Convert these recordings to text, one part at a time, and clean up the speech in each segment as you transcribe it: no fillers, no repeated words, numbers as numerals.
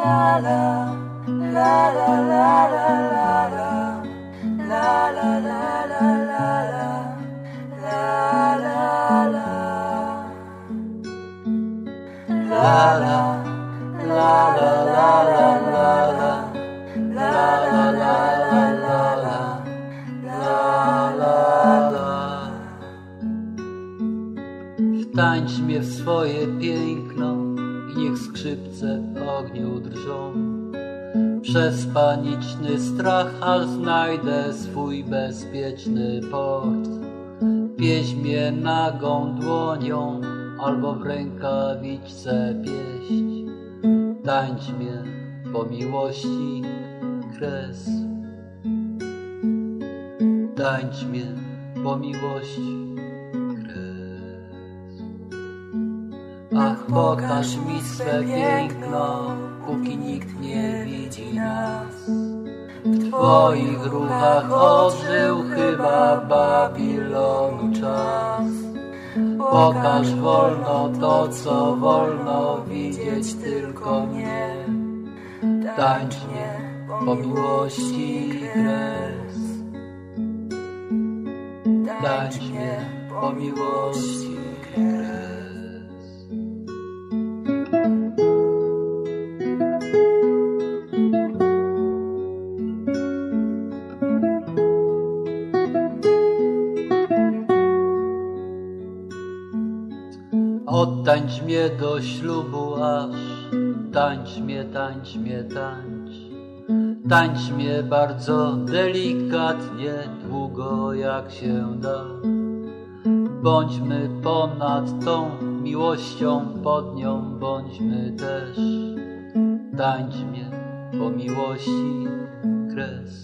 Wtańcz mnie w swoje piękno i niech skrzypce w ogniu drżą. Przez paniczny strach aż znajdę swój bezpieczny port. Pieść mnie nagą dłonią albo w rękawiczce pieść. Tańcz mnie po miłości kres. Tańcz mnie po miłości kres. Ach, pokaż mi swe piękno, póki nikt nie widzi nas. W Twoich ruchach odżył chyba Babilonu czas. Pokaż wolno to, co wolno widzieć tylko mnie. Tańcz mnie po miłości kres. Tańcz mnie po miłości kres. Odtańcz mnie do ślubu aż, tańcz mnie, tańcz mnie, tańcz. Tańcz mnie bardzo delikatnie, długo jak się da. Bądźmy ponad tą miłością, pod nią bądźmy też. Tańcz mnie po miłości kres.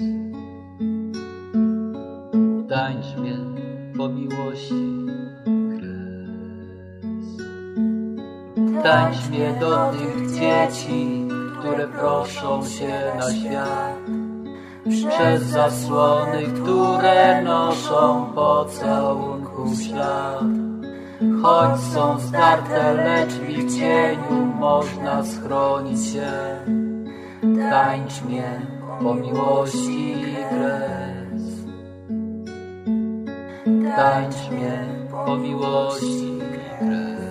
Tańcz mnie po miłości kres. Tańcz mnie do tych dzieci, które proszą się na świat, przez zasłony, które noszą pocałunków ślad. Choć są zdarte, lecz w ich cieniu można schronić się. Tańcz mnie po miłości kres. Tańcz mnie po miłości kres.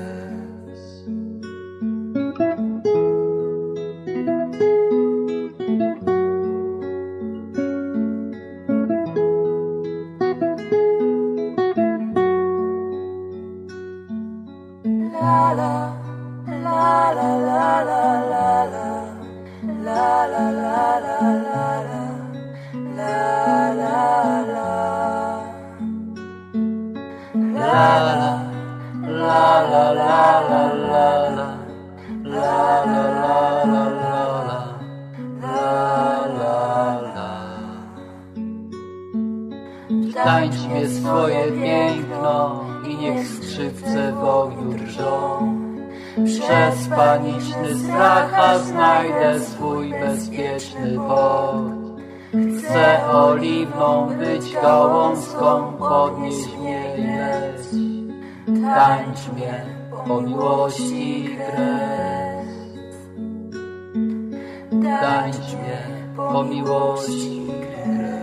La la la la la la la la la la la la la la la. La la la la la la la la la la la. Tańcz mnie swoje piękno i niech skrzypce w ogniu drżą. Przez paniczny strach a znajdę swój bezpieczny port. Chcę oliwną być gałązką, podnieść mnie i leć. Tańcz mnie po miłości kres. Tańcz mnie po miłości kres.